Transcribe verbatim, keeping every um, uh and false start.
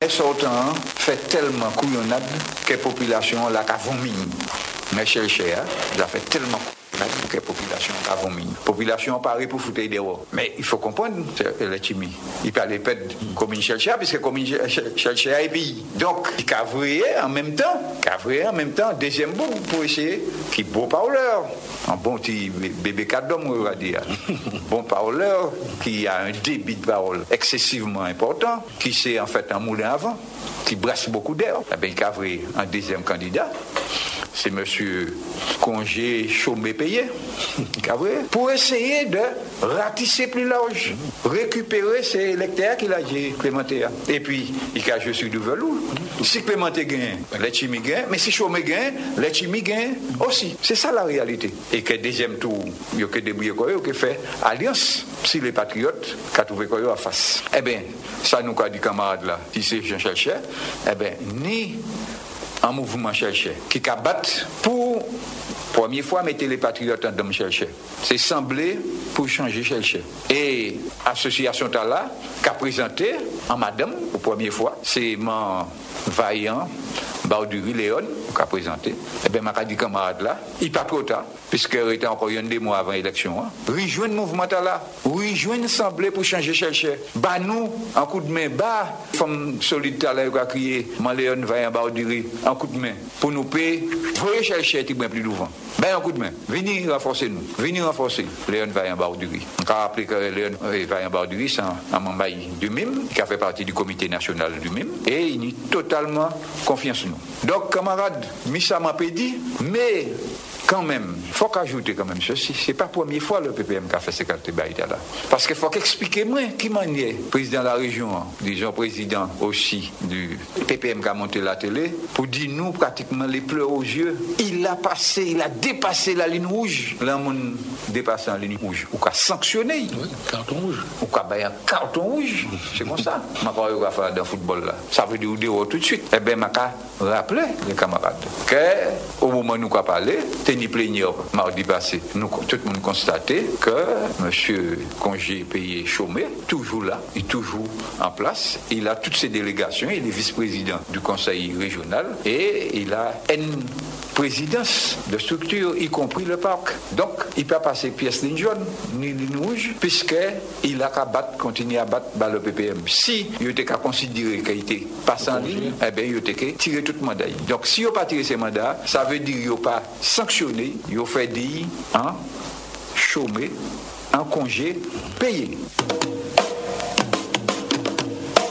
sortant fait tellement couillonnade que la population l'a vomi. Mais chez le cher, ça fait tellement que la population a vomi. La population paraît pour foutre des roues. Mais il faut comprendre, les chimie. Il peut aller perdre commune Chelcha, puisque commune Chelcha est pays. Donc, il cavrier en même temps, cavrier en même temps, deuxième bout pour essayer, qui bon parleur, un bon petit bébé cadom, on va dire. Bon parleur, qui a un débit de parole excessivement important, qui sait en fait un moulin avant, qui brasse beaucoup d'air. Eh bien, cavrier, un deuxième candidat. C'est monsieur Congé chômé payé, pour essayer de ratisser plus large, récupérer ces électeurs qu'il a implémentés. Et puis, il a joué sur du velours. Si Clémenté gagne, les chimie gagnent, mais si chômé gagne, les chimie gagnent aussi. C'est ça la réalité. Et que deuxième tour, il y a que débrouiller quoi, il y a fait alliance, si les patriotes, qui ont trouvé quoi en face. Eh bien, ça nous a dit camarade là, qui c'est Jean Chelcher, eh bien, ni un mouvement cherché qui combat pour première fois mettre les patriotes en dame cherché. C'est semblé pour changer cherché. Et l'association Tala qui a présenté en madame pour première fois, c'est mon vaillant Bauduri Léon qui a présenté. Eh bien, ma dit camarade là, il pas trop tard, puisqu'il était encore un des mois avant l'élection. Hein. Rejoindre le mouvement là, rejoindre l'Assemblée pour changer chercher. Bah nous, un coup de main, bah, femme solide là, qui a crié, mon Léon Vaillant Bauduri, un coup de main, pour nous payer, voyez chercher un plus devant. Ben un coup de main, venez renforcer nous, venez renforcer Léon Vaillant Bauduri. On a rappelé que Léon Vaillant Bauduri, c'est un membre du M I M, qui a fait partie du comité national du M I M, et il a totalement confiance en nous. Donc, camarades, Missa m'a dit, mais quand même, il faut qu'ajouter quand même ceci. Ce n'est pas la première fois le P P M qui a fait ces quartiers là. Parce qu'il faut qu'expliquer moi qui m'en est président de la région, disons président aussi du P P M qui a monté la télé, pour dire nous pratiquement les pleurs aux yeux. Il a passé, il a dépassé la ligne rouge. Là, on dépasse la ligne rouge. Ou qu'a sanctionné. Oui, carton rouge. Ou qu'a baillé un carton rouge. C'est comme ça. Je vais faire dans le football là. Ça veut dire ou tout de suite. Eh bien, je vais rappeler les camarades qu'au moment où nous avons parlé, ni plénière mardi passé, nous, tout le monde constatait que M. Congé payé chômé, toujours là, il est toujours en place. Il a toutes ses délégations, il est vice-président du conseil régional et il a une présidence de structure, y compris le parc. Donc, il ne peut pas passer pièce ligne jaune, ni ligne rouge, puisqu'il a qu'à battre, continuer à battre par le P P M. Si il était qu'à considérer qu'il était passé en ligne, eh bien, il était qu'à tirer tout le mandat. Donc, si il n'a pas tiré ses mandats, ça veut dire qu'il n'a pas sanctionné, il a fait dire, hein, chômé, un congé payé.